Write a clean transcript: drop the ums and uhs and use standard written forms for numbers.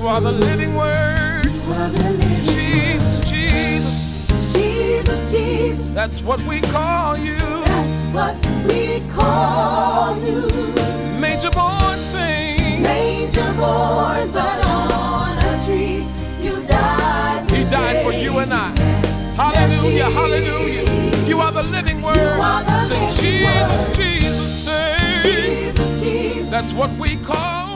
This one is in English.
You are the living word. Jesus, Jesus. Jesus, Jesus. That's what we call you. That's what we call you. Major born saint. Major born, but on a tree you died to He died for you and I. Hallelujah, hallelujah. You are the living word. Say Jesus, Jesus, say. Jesus, Jesus. That's what we call